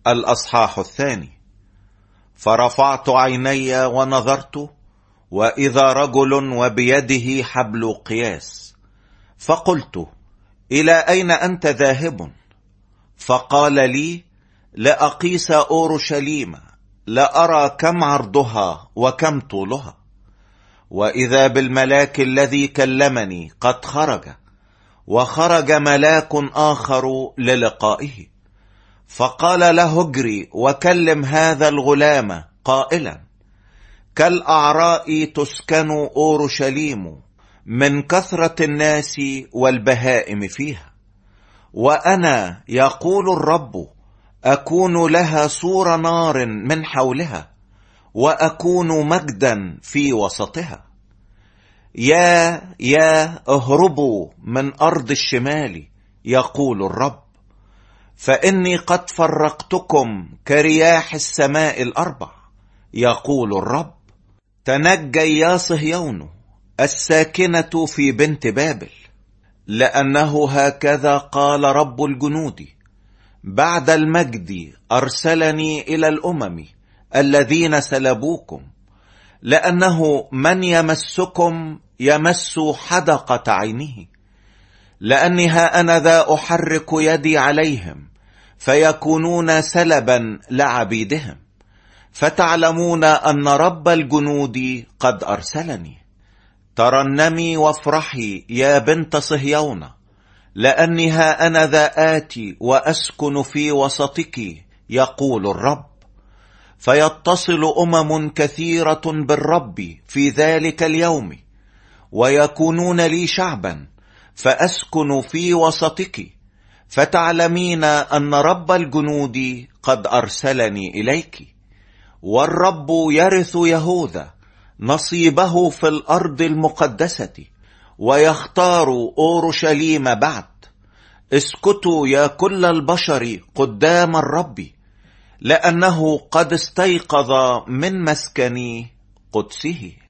الأصحاح 2. فرفعت عيني ونظرت، وإذا رجل وبيده حبل قياس، فقلت: إلى أين أنت ذاهب؟ فقال لي: لأقيس أورشليم، لأرى كم عرضها وكم طولها. وإذا بالملاك الذي كلمني قد خرج، وخرج ملاك آخر للقائه، فقال له: اجري وكلم هذا الغلام قائلا: كالأعراء تسكن أورشليم من كثرة الناس والبهائم فيها، وأنا يقول الرب أكون لها سور نار من حولها، وأكون مجدا في وسطها. يا اهربوا من أرض الشمال، يقول الرب، فإني قد فرقتكم كرياح السماء الأربع، يقول الرب. تنجي يا صهيون الساكنة في بنت بابل، لأنه هكذا قال رب الجنود: بعد المجد أرسلني إلى الأمم الذين سلبوكم، لأنه من يمسكم يمس حدقة عينه، لأني ها أنا ذا أحرك يدي عليهم فيكونون سلبا لعبيدهم، فتعلمون أن رب الجنود قد أرسلني. ترنمي وافرحي يا بنت صهيون، لأني ها أنا ذا آتي وأسكن في وسطك، يقول الرب. فيتصل أمم كثيرة بالرب في ذلك اليوم، ويكونون لي شعبا، فأسكن في وسطك، فتعلمين أن رب الجنود قد أرسلني إليك. والرب يرث يهوذا نصيبه في الأرض المقدسة، ويختار أورشليم بعد. اسكتوا يا كل البشر قدام الرب، لأنه قد استيقظ من مسكن قدسه.